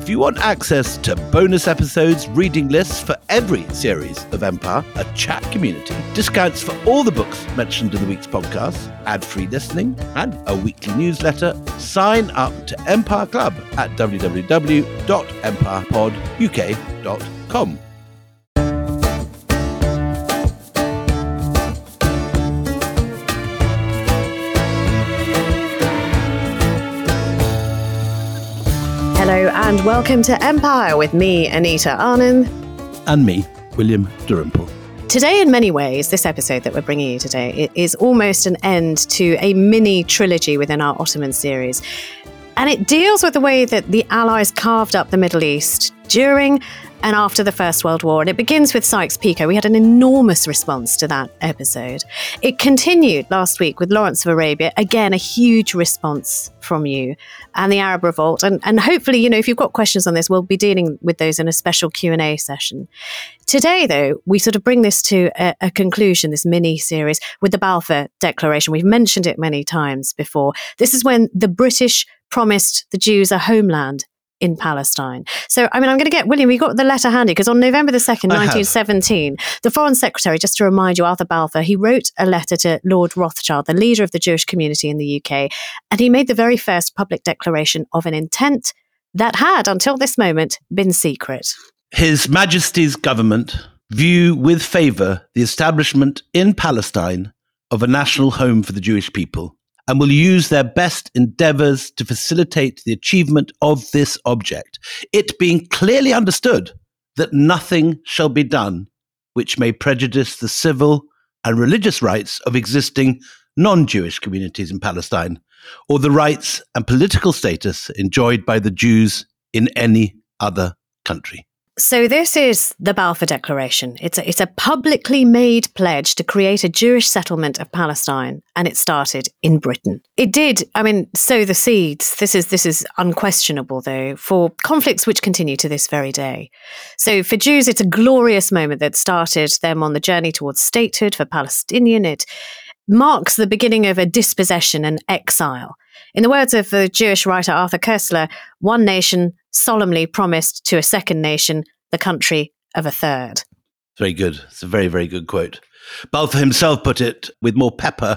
If you want access to bonus episodes, reading lists for every series of Empire, a chat community, discounts for all the books mentioned in the week's podcast, ad-free listening, and a weekly newsletter, sign up to Empire Club at www.empirepoduk.com. Hello and welcome to Empire with me, Anita Arnhem. And me, William Dalrymple. Today, in many ways, this episode that we're bringing you today, it is almost an end to a mini trilogy within our Ottoman series. And it deals with the way that the Allies carved up the Middle East during and after the First World War. And it begins with Sykes-Picot. We had an enormous response to that episode. It continued last week with Lawrence of Arabia. Again, a huge response from you and the Arab Revolt. And hopefully, if you've got questions on this, we'll be dealing with those in a special Q&A session. Today, though, we sort of bring this to a conclusion, this mini-series, with the Balfour Declaration. We've mentioned it many times before. This is when the British promised the Jews a homeland in Palestine. So, I'm going to get, William, we got the letter handy, because on November the 2nd, 1917, the Foreign Secretary, just to remind you, Arthur Balfour, he wrote a letter to Lord Rothschild, the leader of the Jewish community in the UK, and he made the very first public declaration of an intent that had, until this moment, been secret. His Majesty's government view with favour the establishment in Palestine of a national home for the Jewish people, and will use their best endeavours to facilitate the achievement of this object, it being clearly understood that nothing shall be done which may prejudice the civil and religious rights of existing non-Jewish communities in Palestine, or the rights and political status enjoyed by the Jews in any other country. So this is the Balfour Declaration. It's a publicly made pledge to create a Jewish settlement of Palestine, and it started in Britain. It did, sow the seeds. This is unquestionable, though, for conflicts which continue to this very day. So for Jews, it's a glorious moment that started them on the journey towards statehood. For Palestinian, it marks the beginning of a dispossession and exile. In the words of the Jewish writer Arthur Koestler, one nation solemnly promised to a second nation the country of a third. Very good. It's a very, very good quote. Balfour himself put it with more pepper: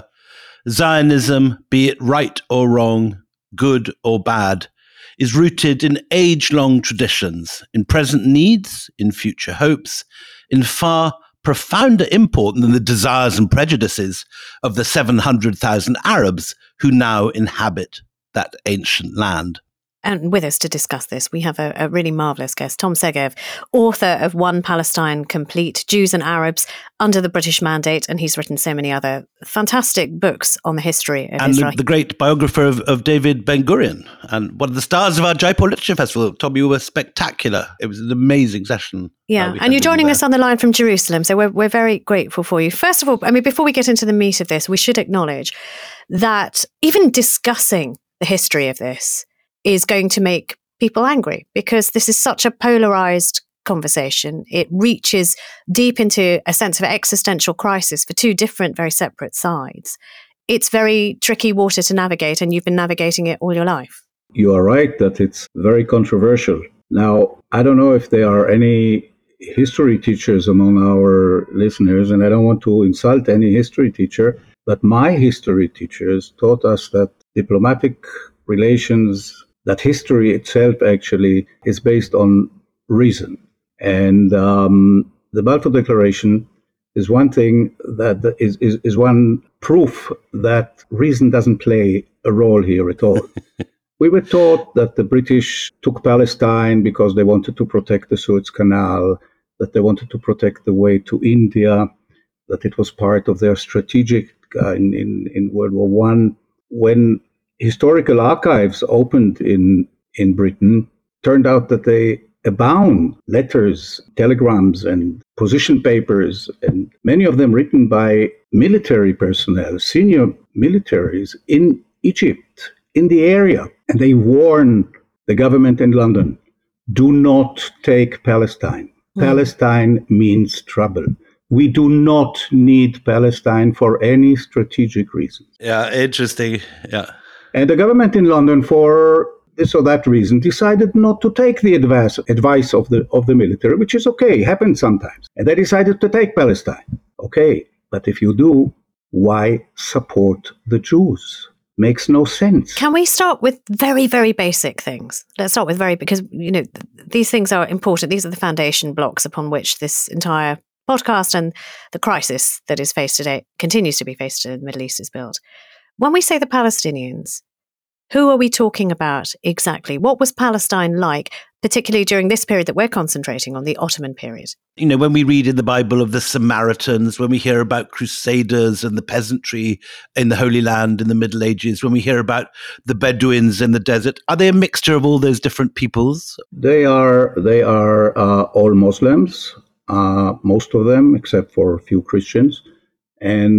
Zionism, be it right or wrong, good or bad, is rooted in age-long traditions, in present needs, in future hopes, in far profounder import than the desires and prejudices of the 700,000 Arabs who now inhabit that ancient land. And with us to discuss this, we have a really marvellous guest, Tom Segev, author of One Palestine Complete, Jews and Arabs Under the British Mandate, and he's written so many other fantastic books on the history of Israel. And the great biographer of David Ben-Gurion, and one of the stars of our Jaipur Literature Festival. Tom, you were spectacular. It was an amazing session. Yeah, and you're joining us on the line from Jerusalem, so we're very grateful for you. First of all, before we get into the meat of this, we should acknowledge that even discussing the history of this is going to make people angry, because this is such a polarized conversation. It reaches deep into a sense of existential crisis for two different, very separate sides. It's very tricky water to navigate, and you've been navigating it all your life. You are right that it's very controversial. Now, I don't know if there are any history teachers among our listeners, and I don't want to insult any history teacher, but my history teachers taught us that diplomatic relations, that history itself actually is based on reason. And the Balfour Declaration is one thing that is one proof that reason doesn't play a role here at all. We were taught that the British took Palestine because they wanted to protect the Suez Canal, that they wanted to protect the way to India, that it was part of their strategic in World War I. When historical archives opened in Britain, turned out that they abound letters, telegrams, and position papers, and many of them written by military personnel, senior militaries in Egypt, in the area. And they warn the government in London, do not take Palestine. Palestine means trouble. We do not need Palestine for any strategic reasons. Yeah, interesting. Yeah. And the government in London, for this or that reason, decided not to take the advice of the military, which is okay, happens sometimes. And they decided to take Palestine. Okay, but if you do, why support the Jews? Makes no sense. Can we start with very, very basic things? Let's start with because, these things are important. These are the foundation blocks upon which this entire podcast and the crisis that is faced today, continues to be faced in the Middle East, is built. When we say the Palestinians, who are we talking about exactly? What was Palestine like, particularly during this period that we're concentrating on, the Ottoman period? When we read in the Bible of the Samaritans, when we hear about crusaders and the peasantry in the Holy Land in the Middle Ages, when we hear about the Bedouins in the desert, are they a mixture of all those different peoples? They are all Muslims, most of them, except for a few Christians. And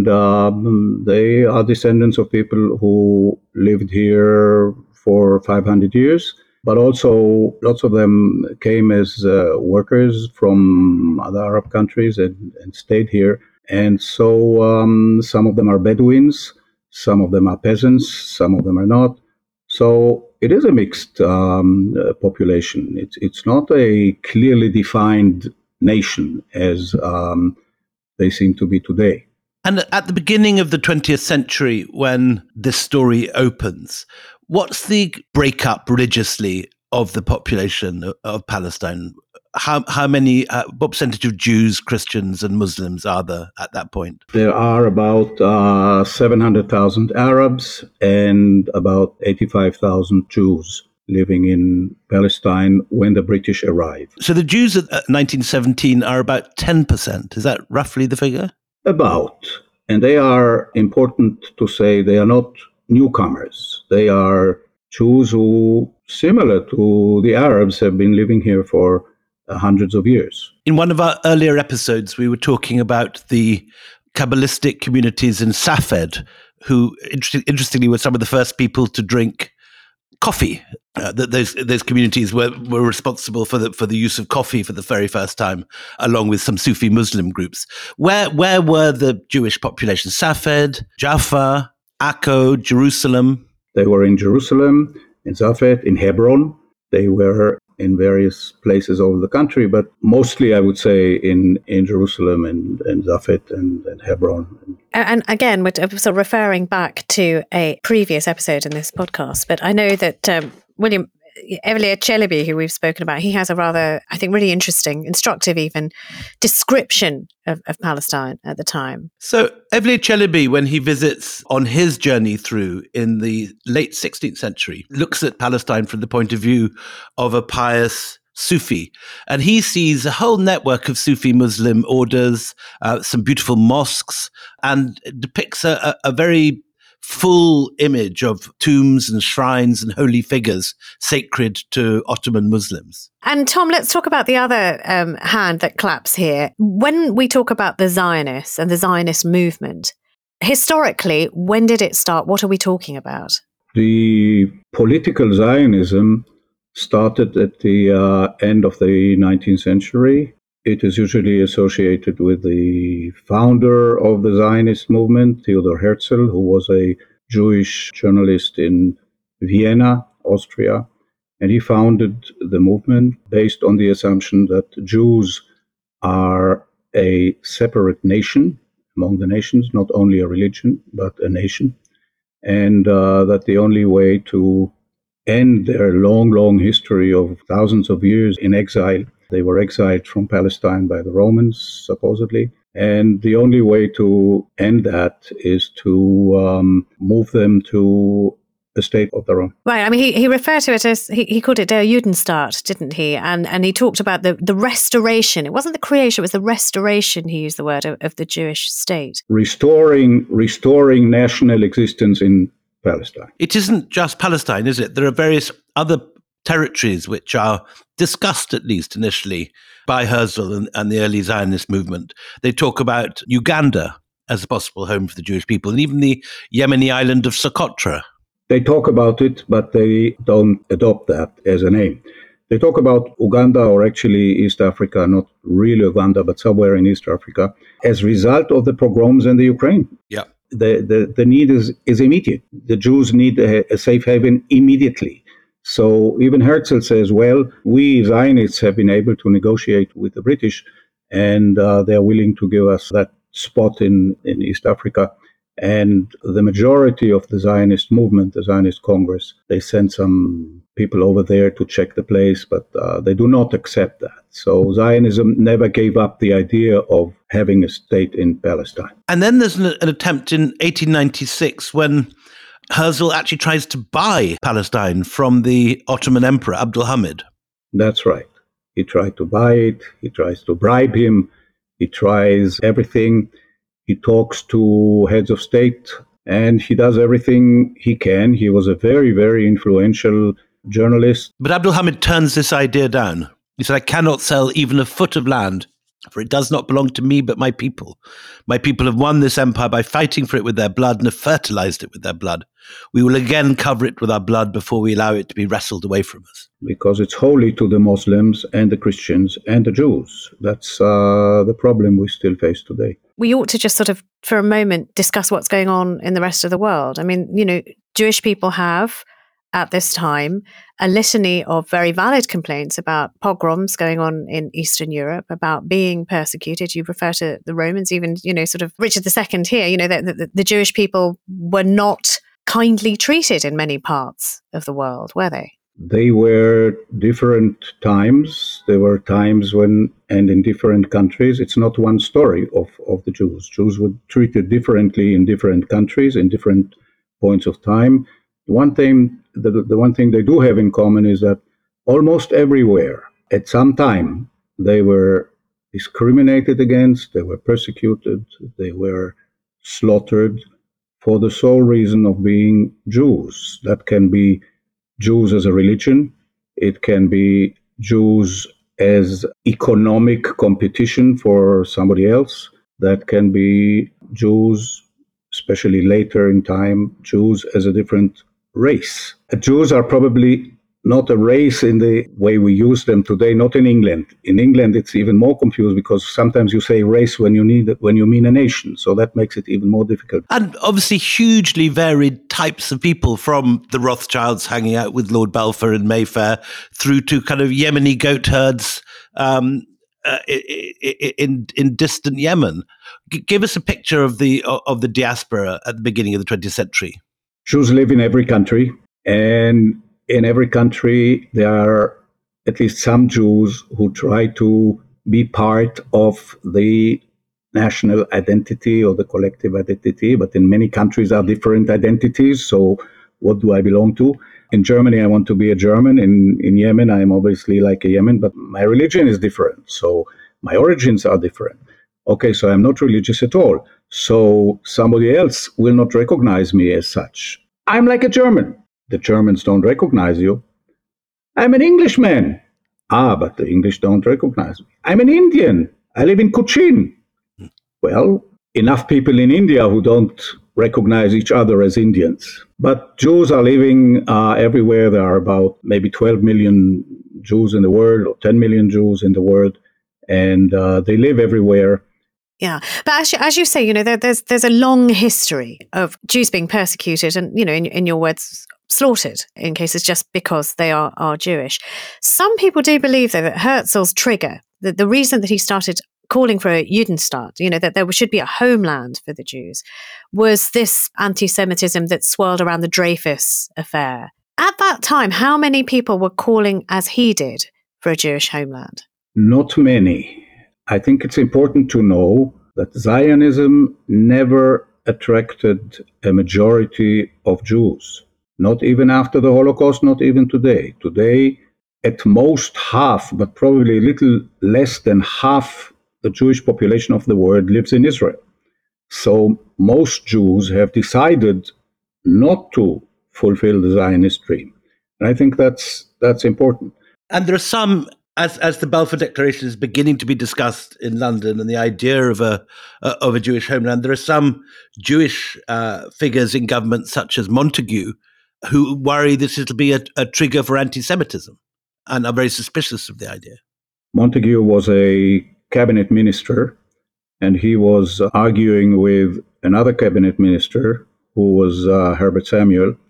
they are descendants of people who lived here for 500 years. But also, lots of them came as workers from other Arab countries and stayed here. And so some of them are Bedouins, some of them are peasants, some of them are not. So it is a mixed population. It's not a clearly defined nation as they seem to be today. And at the beginning of the 20th century, when this story opens, what's the breakup religiously of the population of Palestine? How many, what percentage of Jews, Christians, and Muslims are there at that point? There are about 700,000 Arabs and about 85,000 Jews living in Palestine when the British arrived. So the Jews at 1917 are about 10%. Is that roughly the figure? About. And they are, important to say, they are not newcomers. They are Jews who, similar to the Arabs, have been living here for hundreds of years. In one of our earlier episodes, we were talking about the Kabbalistic communities in Safed, who, interestingly, were some of the first people to drink coffee. Those communities were responsible for the use of coffee for the very first time, along with some Sufi Muslim groups. Where were the Jewish population? Safed, Jaffa, Akko, Jerusalem? They were in Jerusalem, in Safed, in Hebron. They were in various places over the country, but mostly, I would say, in Jerusalem and Safed and Hebron. And again, we're sort of referring back to a previous episode in this podcast, but I know that William Evliya Çelebi, who we've spoken about, he has a rather, I think, really interesting, instructive even, description of Palestine at the time. So Evliya Çelebi, when he visits on his journey through in the late 16th century, looks at Palestine from the point of view of a pious Sufi. And he sees a whole network of Sufi Muslim orders, some beautiful mosques, and depicts a very full image of tombs and shrines and holy figures sacred to Ottoman Muslims. And Tom, let's talk about the other hand that claps here. When we talk about the Zionists and the Zionist movement, historically, when did it start? What are we talking about? The political Zionism started at the end of the 19th century. It is usually associated with the founder of the Zionist movement, Theodor Herzl, who was a Jewish journalist in Vienna, Austria. And he founded the movement based on the assumption that Jews are a separate nation among the nations, not only a religion, but a nation. And that the only way to end their long, long history of thousands of years in exile. They were exiled from Palestine by the Romans, supposedly. And the only way to end that is to move them to a state of their own. Right. I mean, he referred to it as, he called it Der Judenstaat, didn't he? And he talked about the restoration. It wasn't the creation, it was the restoration, he used the word, of the Jewish state. Restoring national existence in Palestine. It isn't just Palestine, is it? There are various other territories which are discussed, at least initially, by Herzl and the early Zionist movement. They talk about Uganda as a possible home for the Jewish people, and even the Yemeni island of Socotra. They talk about it, but they don't adopt that as a name. They talk about Uganda, or actually East Africa, not really Uganda, but somewhere in East Africa, as a result of the pogroms in the Ukraine. Yeah. The need is immediate. The Jews need a safe haven immediately. So even Herzl says, well, we Zionists have been able to negotiate with the British, and they're willing to give us that spot in East Africa. And the majority of the Zionist movement, the Zionist Congress, they sent some people over there to check the place, but they do not accept that. So Zionism never gave up the idea of having a state in Palestine. And then there's an attempt in 1896 when Herzl actually tries to buy Palestine from the Ottoman Emperor, Abdulhamid. That's right. He tried to buy it. He tries to bribe him. He tries everything. He talks to heads of state, and he does everything he can. He was a very, very influential journalist. But Abdulhamid turns this idea down. He said, I cannot sell even a foot of land, for it does not belong to me but my people. My people have won this empire by fighting for it with their blood and have fertilized it with their blood. We will again cover it with our blood before we allow it to be wrestled away from us. Because it's holy to the Muslims and the Christians and the Jews. That's the problem we still face today. We ought to just sort of, for a moment, discuss what's going on in the rest of the world. I mean, Jewish people have, at this time, a litany of very valid complaints about pogroms going on in Eastern Europe, about being persecuted. You refer to the Romans, even, sort of Richard II here, the Jewish people were not kindly treated in many parts of the world, were they? They were different times. There were times when, and in different countries, it's not one story of the Jews. Jews were treated differently in different countries, in different points of time. The one thing they do have in common is that almost everywhere, at some time, they were discriminated against, they were persecuted, they were slaughtered for the sole reason of being Jews. That can be Jews as a religion. It can be Jews as economic competition for somebody else. That can be Jews, especially later in time, Jews as a different race. Jews are probably not a race in the way we use them today, not in England. In England, it's even more confused because sometimes you say race when you mean a nation. So that makes it even more difficult. And obviously hugely varied types of people, from the Rothschilds hanging out with Lord Balfour in Mayfair through to kind of Yemeni goat herds in distant Yemen. Give us a picture of the diaspora at the beginning of the 20th century. Jews live in every country, and in every country, there are at least some Jews who try to be part of the national identity or the collective identity, but in many countries are different identities. So what do I belong to? In Germany, I want to be a German. In Yemen, I'm obviously like a Yemen, but my religion is different. So my origins are different. Okay, so I'm not religious at all. So somebody else will not recognize me as such. I'm like a German. The Germans don't recognize you. I'm an Englishman. But the English don't recognize me. I'm an Indian. I live in Cochin. Well, enough people in India who don't recognize each other as Indians. But Jews are living everywhere. There are about maybe 12 million Jews in the world, or 10 million Jews in the world, and they live everywhere. Yeah, but as you say, there's a long history of Jews being persecuted and, in your words, slaughtered in cases just because they are Jewish. Some people do believe, though, that Herzl's trigger, the reason that he started calling for a Judenstaat, that there should be a homeland for the Jews, was this anti-Semitism that swirled around the Dreyfus affair. At that time, how many people were calling, as he did, for a Jewish homeland? Not many. I think it's important to know that Zionism never attracted a majority of Jews. Not even after the Holocaust, not even today. Today, at most half, but probably a little less than half the Jewish population of the world lives in Israel. So most Jews have decided not to fulfill the Zionist dream. And I think that's important. And there are some, as the Balfour Declaration is beginning to be discussed in London, and the idea of a Jewish homeland, there are some Jewish figures in government, such as Montagu, who worry this will be a trigger for anti-Semitism and are very suspicious of the idea. Montagu was a cabinet minister, and he was arguing with another cabinet minister who was Herbert Samuel.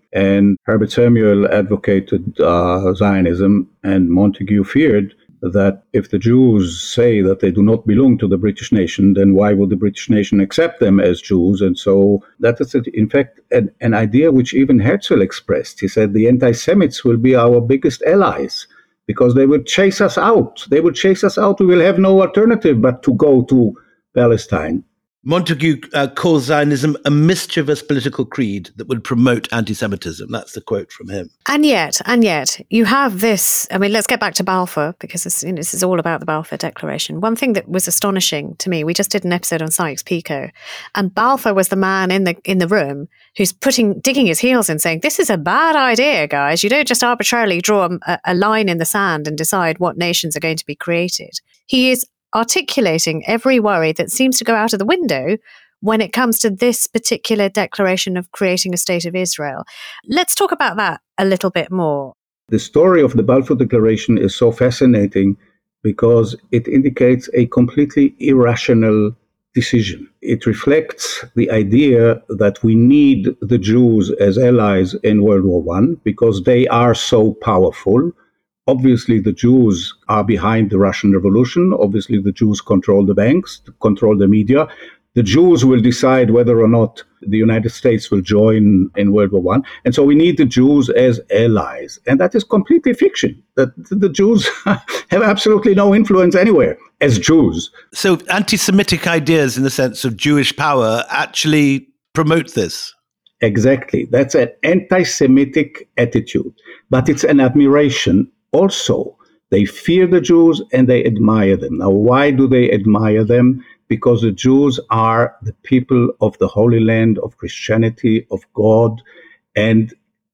And Herbert Samuel advocated Zionism, and Montagu feared that if the Jews say that they do not belong to the British nation, then why would the British nation accept them as Jews? And so that is, in fact, an idea which even Herzl expressed. He said the anti-Semites will be our biggest allies because they would chase us out. They would chase us out. We will have no alternative but to go to Palestine. Montagu calls Zionism a mischievous political creed that would promote anti-Semitism. That's the quote from him. And yet, you have this. I mean, let's get back to Balfour, because this is all about the Balfour Declaration. One thing that was astonishing to me, we just did an episode on Sykes-Picot, and Balfour was the man in the room who's digging his heels in, saying, "This is a bad idea, guys. You don't just arbitrarily draw a line in the sand and decide what nations are going to be created." He is articulating every worry that seems to go out of the window when it comes to this particular declaration of creating a state of Israel. Let's talk about that a little bit more. The story of the Balfour Declaration is so fascinating because it indicates a completely irrational decision. It reflects the idea that we need the Jews as allies in World War I because they are so powerful. Obviously, the Jews are behind the Russian Revolution. Obviously, the Jews control the banks, control the media. The Jews will decide whether or not the United States will join in World War I. And so we need the Jews as allies. And that is completely fiction. That the Jews have absolutely no influence anywhere as Jews. So anti-Semitic ideas in the sense of Jewish power actually promote this. Exactly. That's an anti-Semitic attitude. But it's an admiration also. They fear the Jews and they admire them. Now, why do they admire them? Because the Jews are the people of the Holy Land, of Christianity, of God. And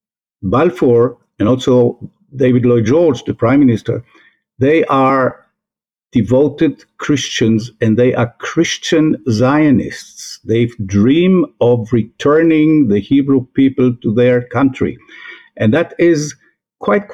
Balfour, and also David Lloyd George, the Prime Minister, they are devoted Christians and they are Christian Zionists. They dream of returning the Hebrew people to their country. And that is quite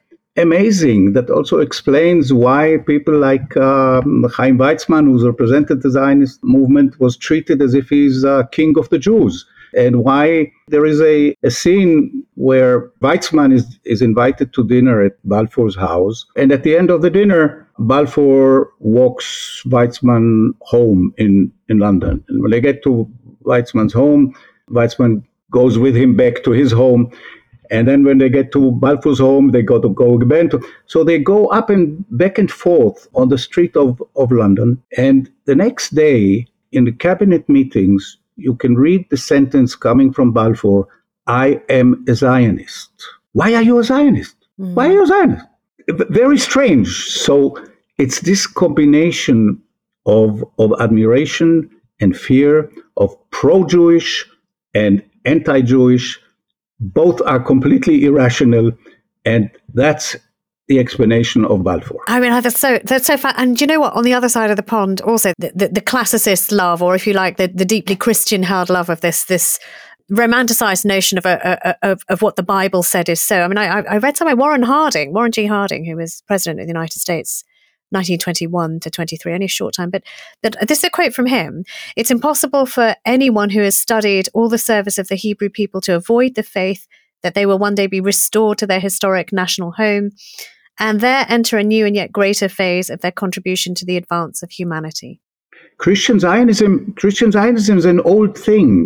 amazing. That also explains why people like Chaim Weizmann, who's represented the Zionist movement, was treated as if he's king of the Jews. And why there is a scene where Weizmann is invited to dinner at Balfour's house. And at the end of the dinner, Balfour walks Weizmann home in London. And when they get to Weizmann's home, Weizmann goes with him back to his home. And then when they get to Balfour's home, they go again. So they go up and back and forth on the street of London. And the next day, in the cabinet meetings, you can read the sentence coming from Balfour, "I am a Zionist." Why are you a Zionist? Why are you a Zionist? Very strange. So it's this combination of admiration and fear, of pro-Jewish and anti-Jewish. Both are completely irrational, and that's the explanation of Balfour. I mean, that's so fun. And you know what? On the other side of the pond, also the classicist love, or if you like, the deeply Christian-held love of this romanticized notion of what the Bible said is so. I mean, I read somewhere Warren G. Harding, who was president of the United States, 1921 to 23, only a short time. But this is a quote from him. "It's impossible for anyone who has studied all the service of the Hebrew people to avoid the faith that they will one day be restored to their historic national home and there enter a new and yet greater phase of their contribution to the advance of humanity." Christian Zionism is an old thing.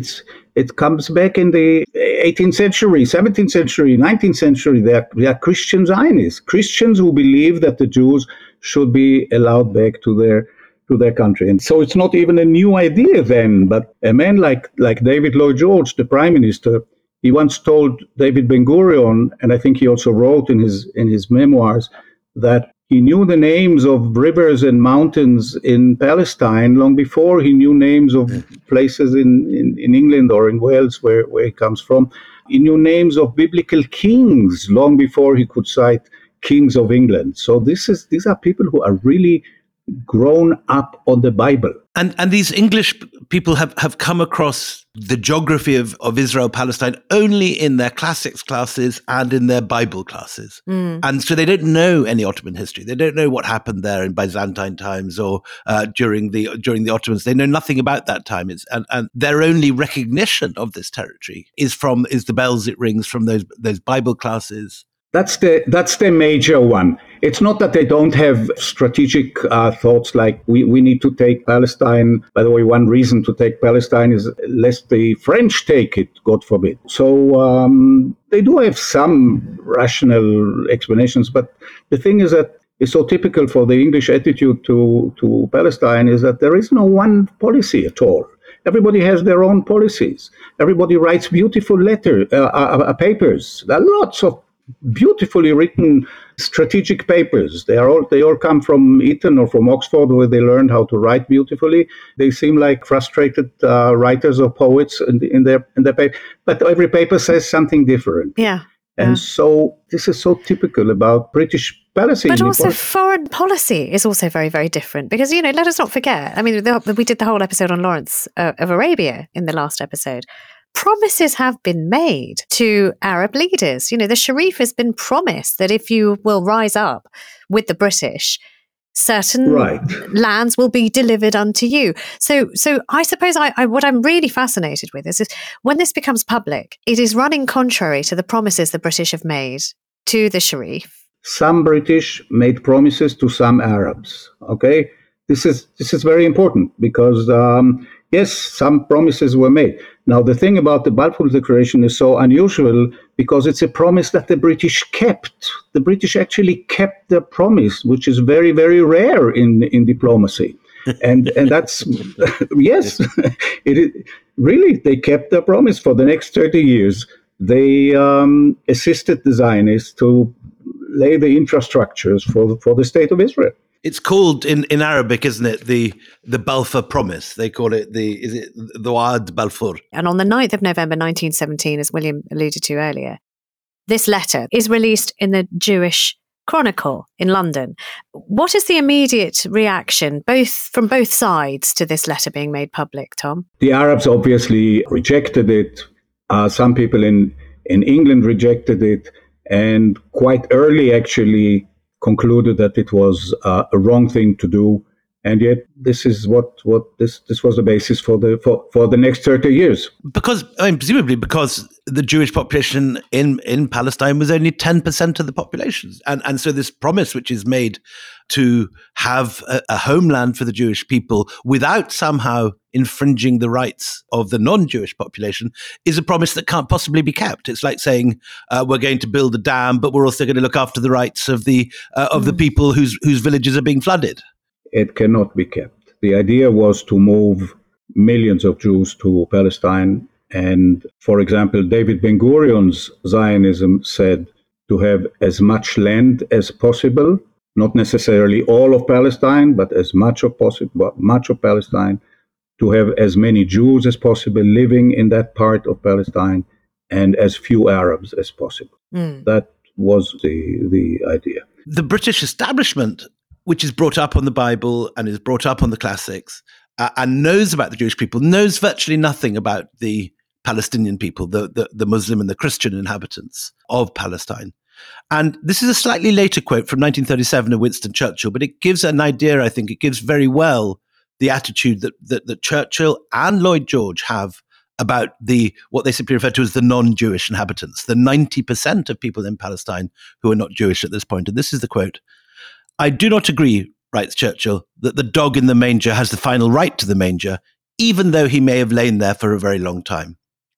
It comes back in the 18th century, 17th century, 19th century. They are Christian Zionists, Christians who believe that the Jews should be allowed back to their country. And so it's not even a new idea then, but a man like David Lloyd George, the Prime Minister, he once told David Ben-Gurion, and I think he also wrote in his memoirs, that he knew the names of rivers and mountains in Palestine long before he knew names of places in England or in Wales where he comes from. He knew names of biblical kings long before he could cite kings of England. So these are people who are really grown up on the Bible. And these English people have come across the geography of Israel, Palestine, only in their classics classes and in their Bible classes. And so they don't know any Ottoman history. They don't know what happened there in Byzantine times or during the Ottomans. They know nothing about that time. And their only recognition of this territory is the bells it rings from those Bible classes. That's the major one. It's not that they don't have strategic thoughts like we need to take Palestine. By the way, one reason to take Palestine is lest the French take it, God forbid. So they do have some rational explanations. But the thing is that it's so typical for the English attitude to Palestine is that there is no one policy at all. Everybody has their own policies. Everybody writes beautiful papers. There are lots of beautifully written strategic papers. They all come from Eton or from Oxford, where they learned how to write beautifully. They seem like frustrated writers or poets in their paper, but every paper says something different. Yeah. And so this is so typical about British policy. But also foreign policy is also very, very different because, let us not forget, I mean, we did the whole episode on Lawrence of Arabia in the last episode. Promises have been made to Arab leaders. The Sharif has been promised that if you will rise up with the British, certain lands will be delivered unto you. So I suppose what I'm really fascinated with is when this becomes public, it is running contrary to the promises the British have made to the Sharif. Some British made promises to some Arabs. Okay, this is very important because yes, some promises were made. Now, the thing about the Balfour Declaration is so unusual because it's a promise that the British kept. The British actually kept their promise, which is very, very rare in diplomacy. And that's, yes, really, they kept their promise for the next 30 years. They assisted the Zionists to lay the infrastructures for the state of Israel. It's called in Arabic, isn't it? The Balfour Promise. They call it the Wa'ad Balfour. And on the 9th of November 1917, as William alluded to earlier, this letter is released in the Jewish Chronicle in London. What is the immediate reaction, from both sides, to this letter being made public, Tom? The Arabs obviously rejected it. Some people in England rejected it, and quite early, actually, concluded that it was a wrong thing to do, and yet this is this was the basis for the next 30 years. Because presumably because the Jewish population in Palestine was only 10% of the population, and so this promise, which is made to have a homeland for the Jewish people without somehow infringing the rights of the non-Jewish population, is a promise that can't possibly be kept. It's like saying we're going to build a dam, but we're also going to look after the rights of the people whose villages are being flooded. It cannot be kept. The idea was to move millions of Jews to Palestine. And, for example, David Ben-Gurion's Zionism said to have as much land as possible, not necessarily all of Palestine, but as much of Palestine, to have as many Jews as possible living in that part of Palestine, and as few Arabs as possible. That was the idea. The British establishment, which is brought up on the Bible and is brought up on the classics, and knows about the Jewish people, knows virtually nothing about the Palestinian people, the Muslim and the Christian inhabitants of Palestine. And this is a slightly later quote from 1937 of Winston Churchill, but it gives an idea, I think, it gives very well the attitude that Churchill and Lloyd George have about what they simply refer to as the non-Jewish inhabitants, the 90% of people in Palestine who are not Jewish at this point. And this is the quote: "I do not agree," writes Churchill, "that the dog in the manger has the final right to the manger, even though he may have lain there for a very long time.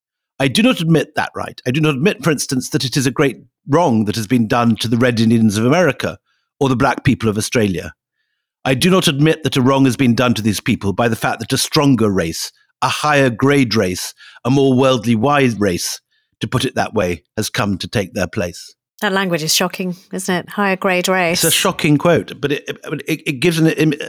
I do not admit that right. I do not admit, for instance, that it is a great wrong that has been done to the Red Indians of America or the black people of Australia. I do not admit that a wrong has been done to these people by the fact that a stronger race, a higher grade race, a more worldly wise race, to put it that way, has come to take their place." That language is shocking, isn't it? Higher grade race. It's a shocking quote, but it gives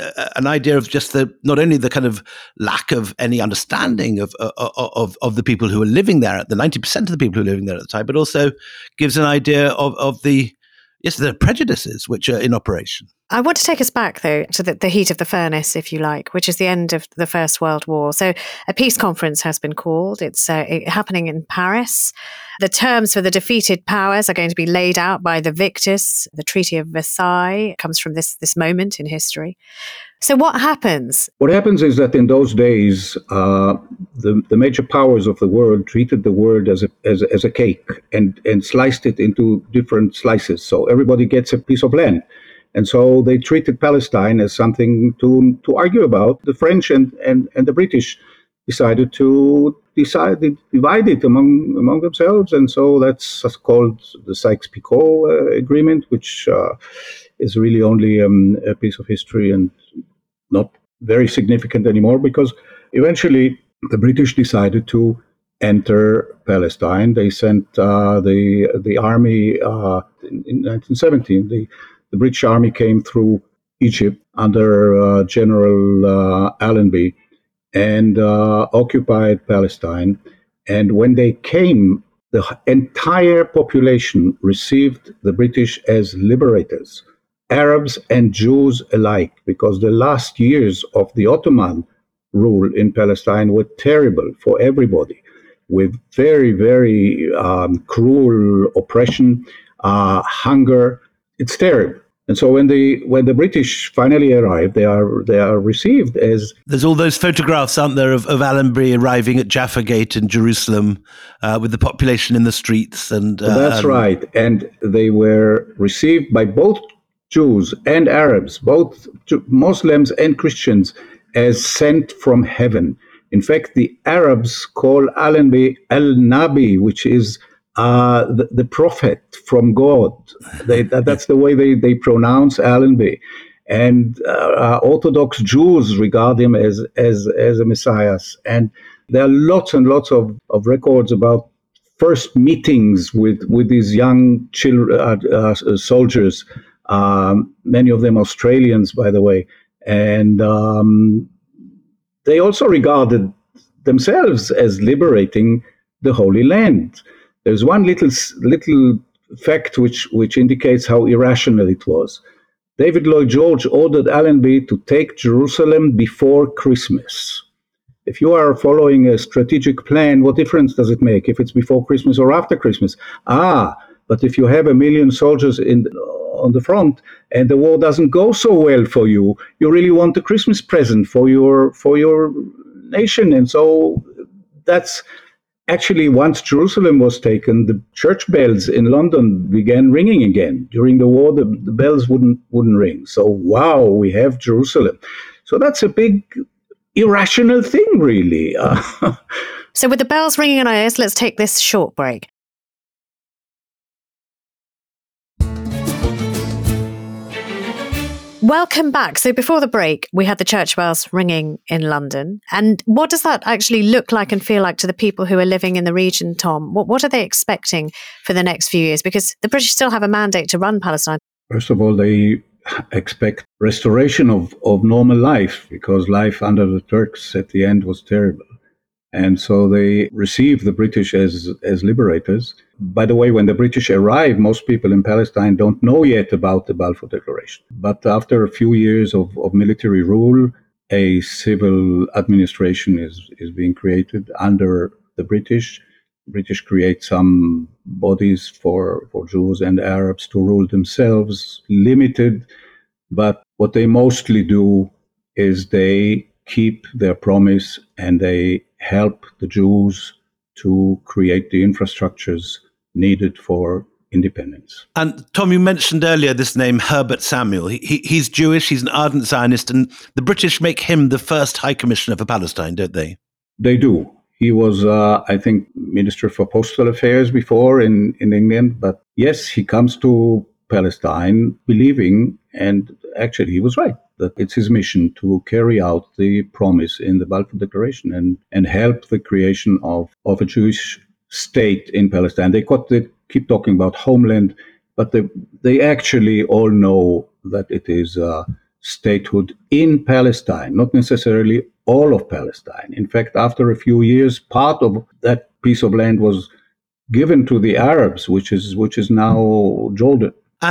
an idea of just not only the kind of lack of any understanding of the people who are living there, the 90% of the people who are living there at the time, but also gives an idea of the prejudices which are in operation. I want to take us back, though, to the heat of the furnace, if you like, which is the end of the First World War. So a peace conference has been called. It's happening in Paris. The terms for the defeated powers are going to be laid out by the victors. The Treaty of Versailles comes from this moment in history. So what happens? What happens is that in those days, the major powers of the world treated the world as a cake and sliced it into different slices. So everybody gets a piece of land. And so they treated Palestine as something to argue about. The French and the British decided to divide it among themselves. And so that's called the Sykes-Picot Agreement, which is really only a piece of history and not very significant anymore, because eventually the British decided to enter Palestine. They sent the army in 1917. The British army came through Egypt under General Allenby and occupied Palestine. And when they came, the entire population received the British as liberators, Arabs and Jews alike, because the last years of the Ottoman rule in Palestine were terrible for everybody, with very, very cruel oppression, hunger. It's terrible. And so when the British finally arrived, they are received as... There's all those photographs, aren't there, of Allenby arriving at Jaffa Gate in Jerusalem with the population in the streets. And that's right. And they were received by both Jews and Arabs, both Muslims and Christians, as sent from heaven. In fact, the Arabs call Allenby al-Nabi, which is the prophet from God. That's the way they pronounce Allenby. And Orthodox Jews regard him as a Messiah. And there are lots and lots of records about first meetings with these young soldiers, many of them Australians, by the way. And they also regarded themselves as liberating the Holy Land. There's one little fact which indicates how irrational it was. David Lloyd George ordered Allenby to take Jerusalem before Christmas. If you are following a strategic plan, what difference does it make if it's before Christmas or after Christmas? But if you have 1 million soldiers on the front and the war doesn't go so well for you, you really want a Christmas present for your nation. And so that's... Actually, once Jerusalem was taken, the church bells in London began ringing again. During the war, the bells wouldn't ring. So, wow, we have Jerusalem. So that's a big irrational thing, really. So with the bells ringing in our ears, let's take this short break. Welcome back. So before the break, we had the church bells ringing in London. And what does that actually look like and feel like to the people who are living in the region, Tom? What are they expecting for the next few years? Because the British still have a mandate to run Palestine. First of all, they expect restoration of normal life, because life under the Turks at the end was terrible. And so they received the British as liberators. By the way, when the British arrive, most people in Palestine don't know yet about the Balfour Declaration. But after a few years of military rule, a civil administration is being created under the British. The British create some bodies for Jews and Arabs to rule themselves, limited. But what they mostly do is they keep their promise and they help the Jews to create the infrastructures needed for independence. And Tom, you mentioned earlier this name, Herbert Samuel. He's Jewish, he's an ardent Zionist, and the British make him the first High Commissioner for Palestine, don't they? They do. He was, I think, Minister for Postal Affairs before in England. But yes, he comes to Palestine believing, and actually he was right, that it's his mission to carry out the promise in the Balfour Declaration and help the creation of a Jewish state in Palestine. They keep talking about homeland, but they actually all know that it is statehood in Palestine, not necessarily all of Palestine. In fact, after a few years, part of that piece of land was given to the Arabs, which is now Jordan. And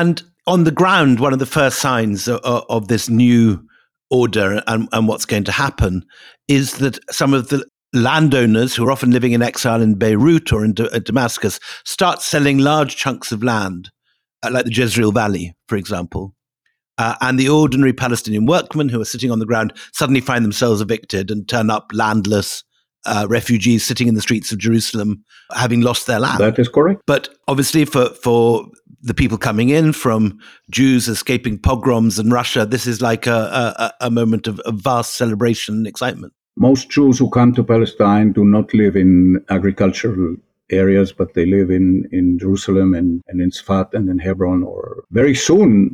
On the ground, one of the first signs of this new order and what's going to happen is that some of the landowners who are often living in exile in Beirut or in Damascus start selling large chunks of land, like the Jezreel Valley, for example. And the ordinary Palestinian workmen who are sitting on the ground suddenly find themselves evicted and turn up landless refugees sitting in the streets of Jerusalem, having lost their land. That is correct. But obviously for the people coming in, from Jews escaping pogroms in Russia, this is like a moment of vast celebration and excitement. Most Jews who come to Palestine do not live in agricultural areas, but they live in Jerusalem and in Sfat and in Hebron, or very soon,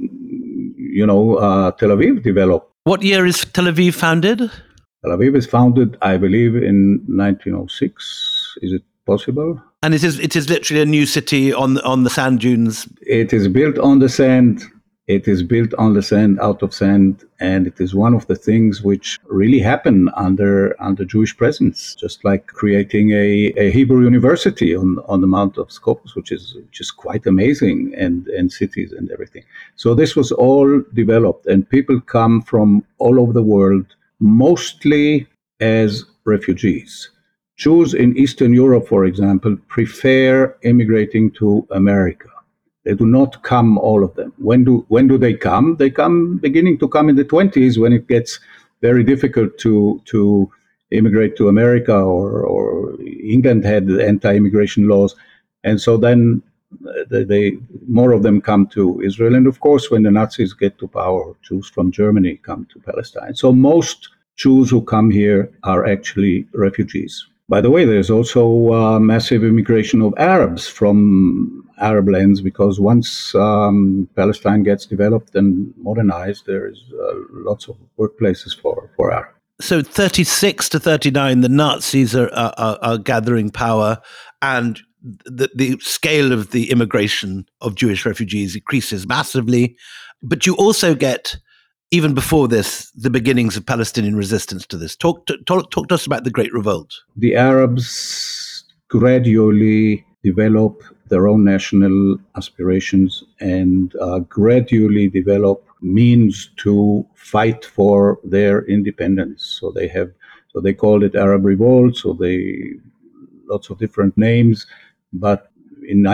Tel Aviv developed. What year is Tel Aviv founded? Tel Aviv is founded, I believe, in 1906. Is it possible? And it is literally a new city on the sand dunes. It is built on the sand. It is built on the sand, out of sand, and it is one of the things which really happen under Jewish presence, just like creating a Hebrew university on the Mount of Scopus, which is quite amazing, and cities and everything. So this was all developed, and people come from all over the world, mostly as refugees. Jews in Eastern Europe, for example, prefer immigrating to America. They do not come, all of them. When do they come? They come beginning to come in the 20s, when it gets very difficult to immigrate to America, or England had anti-immigration laws, and so then they more of them come to Israel. And of course, when the Nazis get to power, Jews from Germany come to Palestine. So most Jews who come here are actually refugees. By the way, there's also massive immigration of Arabs from Arab lands, because once Palestine gets developed and modernized, there is lots of workplaces for Arabs. So 36 to 39, the Nazis are gathering power, and the scale of the immigration of Jewish refugees increases massively. But you also get, even before this, the beginnings of Palestinian resistance to this. Talk to us about the Great Revolt. The Arabs gradually develop their own national aspirations and gradually develop means to fight for their independence. So they called it Arab Revolt. So lots of different names, but in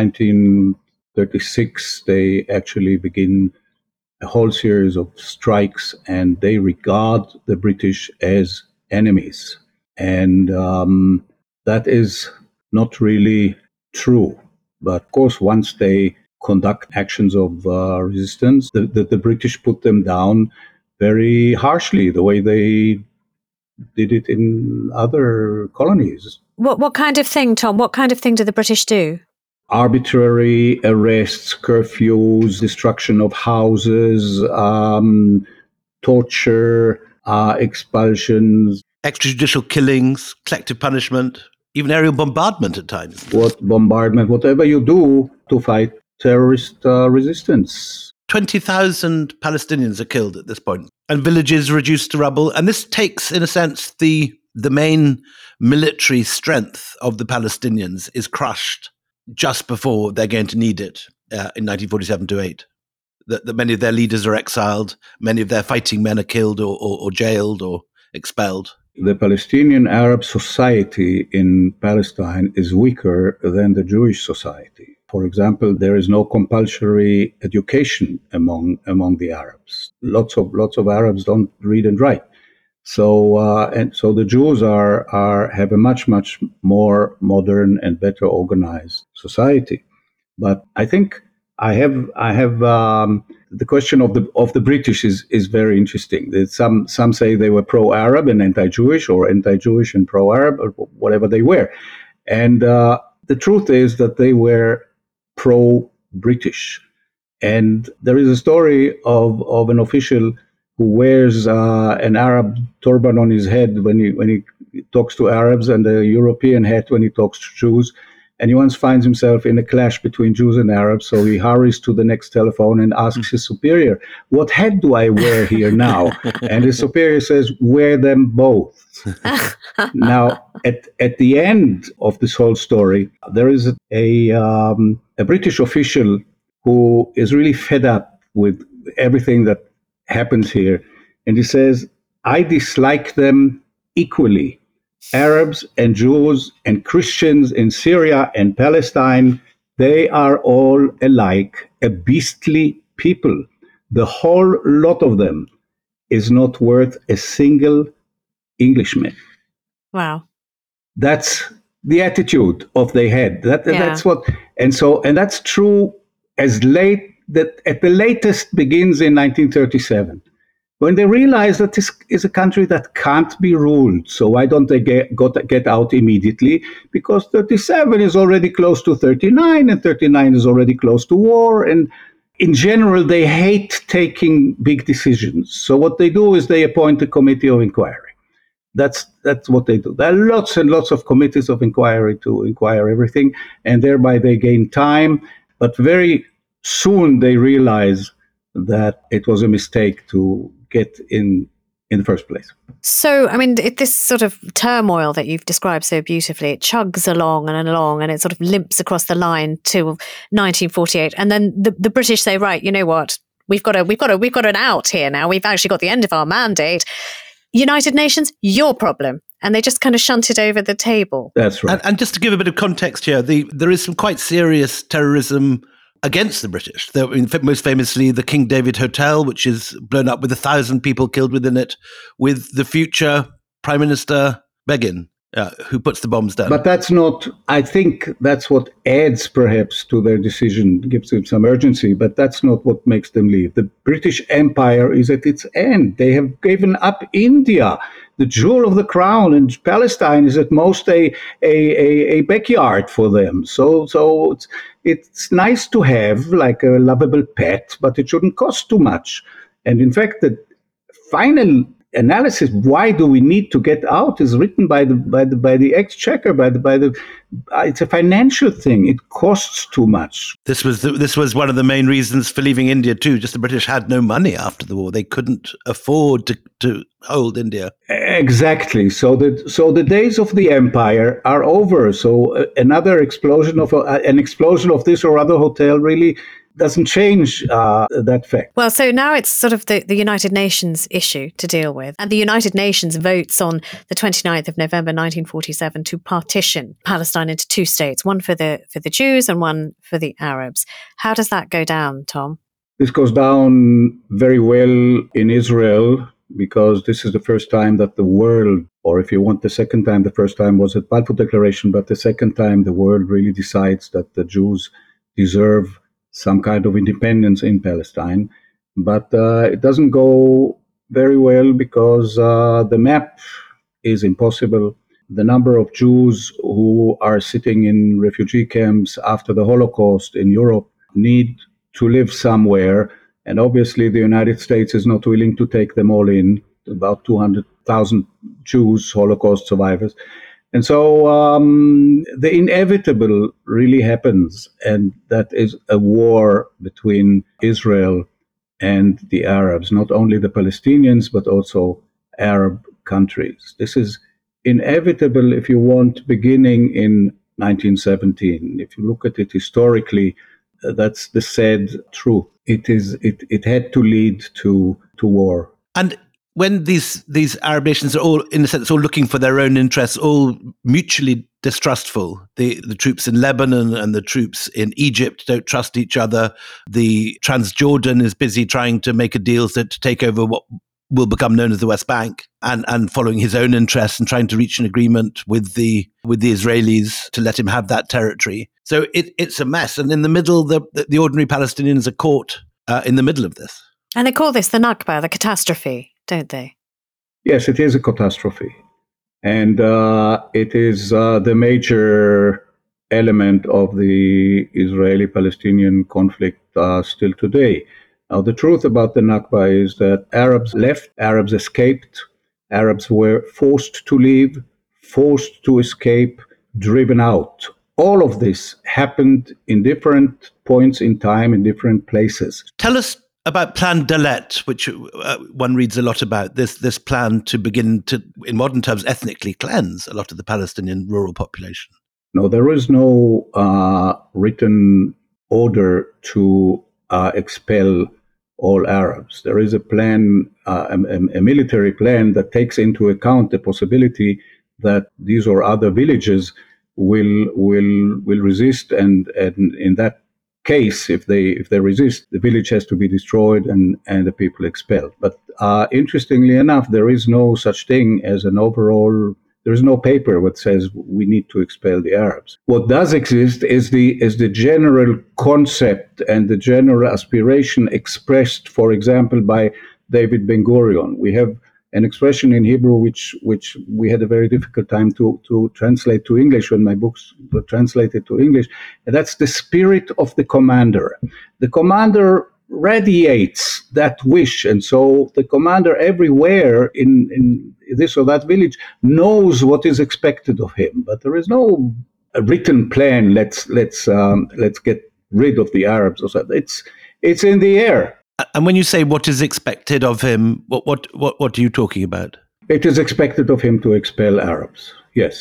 1936 they actually begin a whole series of strikes, and they regard the British as enemies. And that is not really true. But of course, once they conduct actions of resistance, the British put them down very harshly, the way they did it in other colonies. What kind of thing, Tom? What kind of thing do the British do? Arbitrary arrests, curfews, destruction of houses, torture, expulsions. Extrajudicial killings, collective punishment, even aerial bombardment at times. Whatever you do to fight terrorist resistance. 20,000 Palestinians are killed at this point, and villages reduced to rubble. And this takes, in a sense, the main military strength of the Palestinians is crushed just before they're going to need it in 1947-8. That many of their leaders are exiled, many of their fighting men are killed or jailed or expelled. The Palestinian Arab society in Palestine is weaker than the Jewish society. For example, there is no compulsory education among the Arabs. Lots of Arabs don't read and write. So the Jews have a much more modern and better organized society. But I think I have the question of the British is very interesting. Some say they were pro-Arab and anti-Jewish, or anti-Jewish and pro-Arab, or whatever they were. And the truth is that they were pro-British. And there is a story of an official who wears an Arab turban on his head when he talks to Arabs, and a European hat when he talks to Jews. And he once finds himself in a clash between Jews and Arabs, so he hurries to the next telephone and asks his superior, "What hat do I wear here now?" And his superior says, "Wear them both." Now, at the end of this whole story, there is a British official who is really fed up with everything that happens here. And he says, I dislike them equally. Arabs and Jews and Christians in Syria and Palestine, they are all alike, a beastly people. The whole lot of them is not worth a single Englishman. Wow. That's the attitude of they had. That's what, and that's true as late that at the latest begins in 1937, when they realize that this is a country that can't be ruled. So why don't they get out immediately? Because 37 is already close to 39, and 39 is already close to war. And in general, they hate taking big decisions. So what they do is they appoint a committee of inquiry. That's what they do. There are lots and lots of committees of inquiry to inquire everything, and thereby they gain time. But very soon they realize that it was a mistake to get in the first place. So, I mean, this sort of turmoil that you've described so beautifully, it chugs along and along, and it sort of limps across the line to 1948. And then the British say, right, you know what? We've got an out here now. We've actually got the end of our mandate. United Nations, your problem. And they just kind of shunt it over the table. That's right. And just to give a bit of context here, there is some quite serious terrorism against the British. Most famously, the King David Hotel, which is blown up with 1,000 people killed within it, with the future Prime Minister Begin, who puts the bombs down. But that's not, I think that's what adds perhaps to their decision, gives them some urgency, but that's not what makes them leave. The British Empire is at its end. They have given up India, the jewel of the crown, and Palestine is at most a backyard for them. So it's nice to have like a lovable pet, but it shouldn't cost too much. And in fact, the final analysis, why do we need to get out, is written by the exchequer, it's a financial thing. It costs too much. This was one of the main reasons for leaving India too. Just the British had no money after the war; they couldn't afford to hold India. Exactly. So the days of the empire are over. So another explosion of this or other hotel really doesn't change that fact. Well, so now it's sort of the United Nations issue to deal with. And the United Nations votes on the 29th of November 1947 to partition Palestine into two states, one for the Jews and one for the Arabs. How does that go down, Tom? This goes down very well in Israel, because this is the first time that the world, or if you want the second time, the first time was at Balfour Declaration, but the second time the world really decides that the Jews deserve some kind of independence in Palestine. But it doesn't go very well because the map is impossible. The number of Jews who are sitting in refugee camps after the Holocaust in Europe need to live somewhere. And obviously the United States is not willing to take them all in, about 200,000 Jews, Holocaust survivors. And so the inevitable really happens, and that is a war between Israel and the Arabs, not only the Palestinians, but also Arab countries. This is inevitable, if you want, beginning in 1917. If you look at it historically, that's the sad truth. It had to lead to war. And when these Arab nations are all, in a sense, all looking for their own interests, all mutually distrustful, the troops in Lebanon and the troops in Egypt don't trust each other. The Transjordan is busy trying to make a deal to take over what will become known as the West Bank, and following his own interests and trying to reach an agreement with the Israelis to let him have that territory. So it's a mess. And in the middle, the ordinary Palestinians are caught in the middle of this. And they call this the Nakba, the catastrophe, don't they? Yes, it is a catastrophe. And it is the major element of the Israeli-Palestinian conflict still today. Now, the truth about the Nakba is that Arabs left, Arabs escaped, Arabs were forced to leave, forced to escape, driven out. All of this happened in different points in time, in different places. Tell us about Plan Dalet, which one reads a lot about, this plan to begin to, in modern terms, ethnically cleanse a lot of the Palestinian rural population. No, there is no written order to expel all Arabs. There is a plan, a military plan that takes into account the possibility that these or other villages will resist, and in that case, if they resist, the village has to be destroyed and the people expelled. But interestingly enough, there is no such thing as an overall. There is no paper that says we need to expel the Arabs. What does exist is the general concept and the general aspiration expressed, for example, by David Ben-Gurion. We have an expression in Hebrew which we had a very difficult time to translate to English when my books were translated to English, and that's the spirit of the commander. The commander radiates that wish, and so the commander everywhere in this or that village knows what is expected of him, but there is no written plan. Let's get rid of the Arabs or something. It's in the air. And when you say what is expected of him, what are you talking about? It is expected of him to expel Arabs. Yes,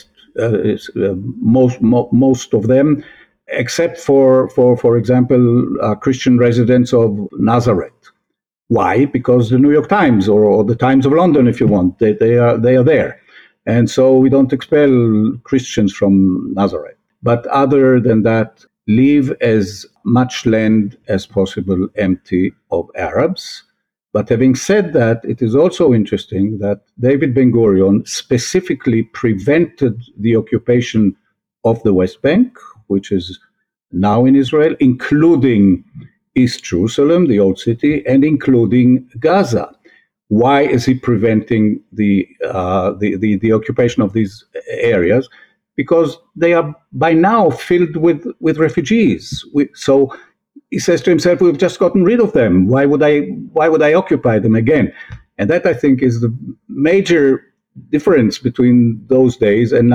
most of them, except for example, Christian residents of Nazareth. Why? Because the New York Times or the Times of London, if you want, they are there, and so we don't expel Christians from Nazareth. But other than that, leave as much land as possible empty of Arabs. But having said that, it is also interesting that David Ben-Gurion specifically prevented the occupation of the West Bank, which is now in Israel, including East Jerusalem, the old city, and including Gaza. Why is he preventing the occupation of these areas? Because they are by now filled with refugees. So he says to himself, "We've just gotten rid of them. Why would I occupy them again?" And that, I think, is the major difference between those days and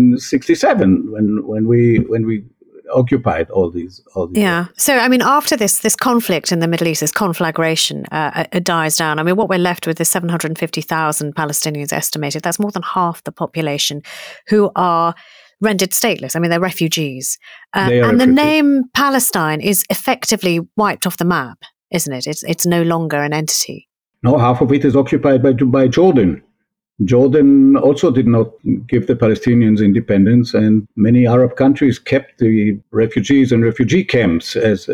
1967, when we occupied all these. Yeah. So, I mean, after this conflict in the Middle East, this conflagration dies down. I mean, what we're left with is 750,000 Palestinians estimated. That's more than half the population who are rendered stateless. I mean, they're refugees. And the name Palestine is effectively wiped off the map, isn't it? It's no longer an entity. No, half of it is occupied by Jordan. Jordan also did not give the Palestinians independence, and many Arab countries kept the refugees and refugee camps as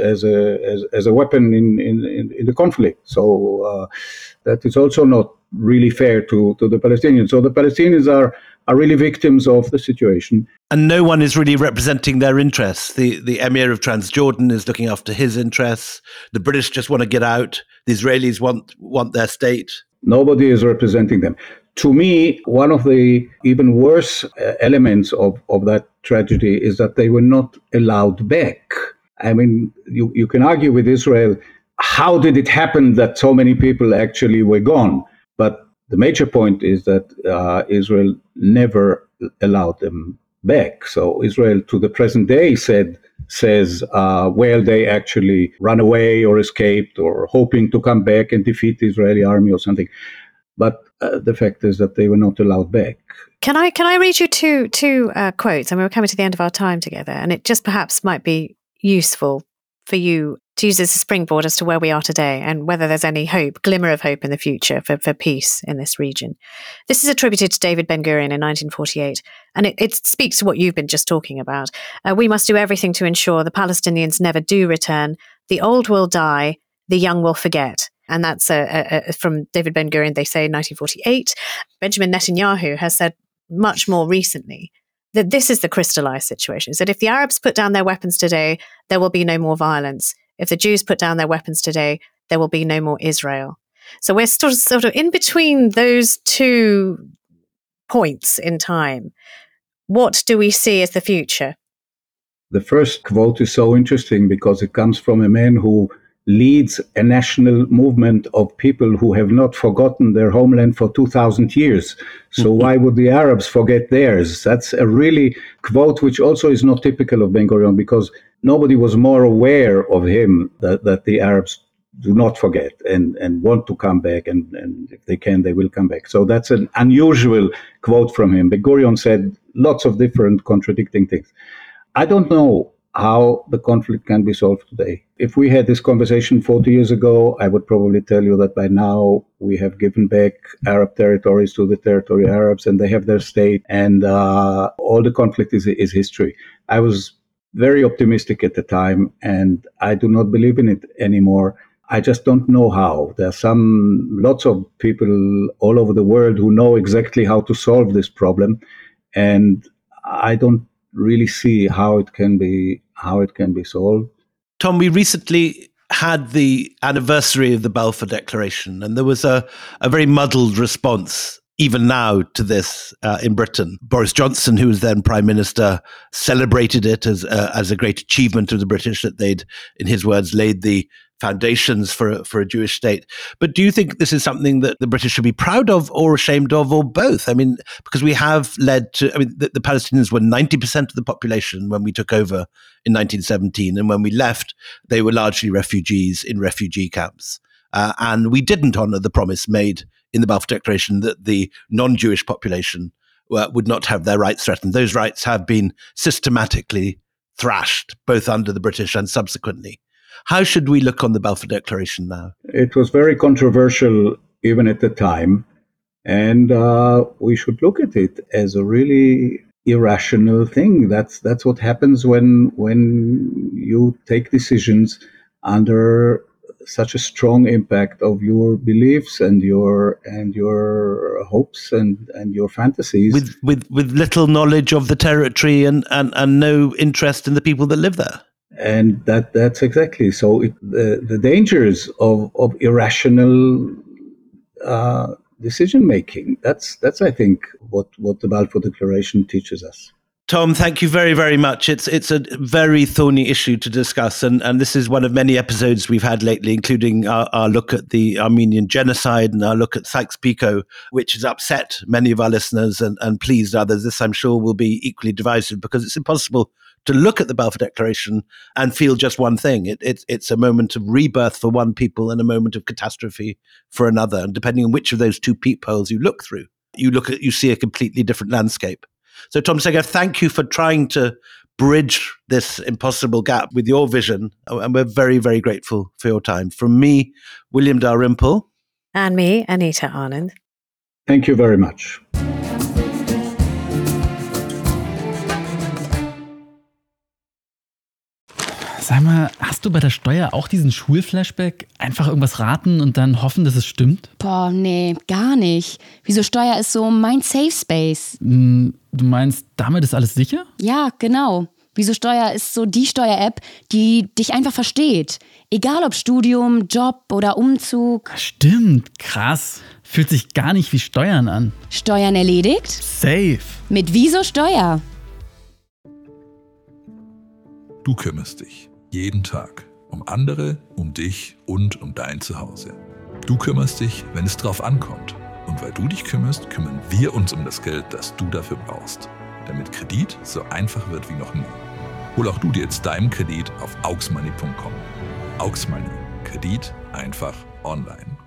a weapon in the conflict. So that is also not really fair to the Palestinians. So the Palestinians are really victims of the situation. And no one is really representing their interests. The Emir of Transjordan is looking after his interests. The British just want to get out. The Israelis want their state. Nobody is representing them. To me, one of the even worse elements of that tragedy is that they were not allowed back. I mean, you can argue with Israel, how did it happen that so many people actually were gone? But the major point is that Israel never allowed them back. So Israel, to the present day, says, well, they actually ran away or escaped or hoping to come back and defeat the Israeli army or something. But the fact is that they were not allowed back. Can I read you two quotes? I mean, we're coming to the end of our time together, and it just perhaps might be useful for you to use as a springboard as to where we are today and whether there's any glimmer of hope in the future for peace in this region. This is attributed to David Ben-Gurion in 1948, and it speaks to what you've been just talking about. We must do everything to ensure the Palestinians never do return. The old will die, the young will forget. And that's from David Ben-Gurion, they say in 1948. Benjamin Netanyahu has said much more recently that this is the crystallized situation, is that if the Arabs put down their weapons today, there will be no more violence. If the Jews put down their weapons today, there will be no more Israel. So we're sort of in between those two points in time. What do we see as the future? The first quote is so interesting because it comes from a man who leads a national movement of people who have not forgotten their homeland for 2,000 years. So why would the Arabs forget theirs? That's a really quote which also is not typical of Ben-Gurion, because nobody was more aware of him that the Arabs do not forget and want to come back, and if they can, they will come back. So that's an unusual quote from him. Ben-Gurion said lots of different contradicting things. I don't know how the conflict can be solved today. If we had this conversation 40 years ago, I would probably tell you that by now we have given back Arab territories to the territory Arabs and they have their state, and all the conflict is history. I was very optimistic at the time, and I do not believe in it anymore. I just don't know how. There are lots of people all over the world who know exactly how to solve this problem, and I don't really see how it can be solved. Tom, we recently had the anniversary of the Balfour Declaration, and there was a very muddled response even now to this in Britain. Boris Johnson, who was then Prime Minister, celebrated it as a great achievement of the British, that they'd, in his words, laid the foundations for a Jewish state. But do you think this is something that the British should be proud of or ashamed of, or both? I mean, because we have led to, the Palestinians were 90% of the population when we took over in 1917. And when we left, they were largely refugees in refugee camps. And we didn't honor the promise made in the Balfour Declaration that the non-Jewish population would not have their rights threatened. Those rights have been systematically thrashed, both under the British and subsequently. How should we look on the Balfour Declaration now? It was very controversial even at the time, and we should look at it as a really irrational thing. That's what happens when you take decisions under such a strong impact of your beliefs and your hopes and your fantasies, with little knowledge of the territory and no interest in the people that live there. And that's exactly so. The dangers of irrational decision making. That's I think what the Balfour Declaration teaches us. Tom, thank you very, very much. It's a very thorny issue to discuss, and this is one of many episodes we've had lately, including our look at the Armenian genocide and our look at Sykes-Picot, which has upset many of our listeners and pleased others. This, I'm sure, will be equally divisive, because it's impossible to look at the Balfour Declaration and feel just one thing. It's a moment of rebirth for one people and a moment of catastrophe for another. And depending on which of those two peepholes you look through, you see a completely different landscape. So, Tom Segev, thank you for trying to bridge this impossible gap with your vision. And we're very, very grateful for your time. From me, William Dalrymple. And me, Anita Anand. Thank you very much. Sag mal, hast du bei der Steuer auch diesen Schulflashback? Einfach irgendwas raten und dann hoffen, dass es stimmt? Boah, nee, gar nicht. Wieso Steuer ist so mein Safe Space? Du meinst, damit ist alles sicher? Ja, genau. Wieso Steuer ist so die Steuer-App, die dich einfach versteht. Egal ob Studium, Job oder Umzug. Stimmt, krass. Fühlt sich gar nicht wie Steuern an. Steuern erledigt? Safe. Mit Wieso Steuer? Du kümmerst dich. Jeden Tag. Um andere, um dich und um dein Zuhause. Du kümmerst dich, wenn es drauf ankommt. Und weil du dich kümmerst, kümmern wir uns um das Geld, das du dafür brauchst. Damit Kredit so einfach wird wie noch nie. Hol auch du dir jetzt deinen Kredit auf auxmoney.com. Auxmoney. Kredit einfach online.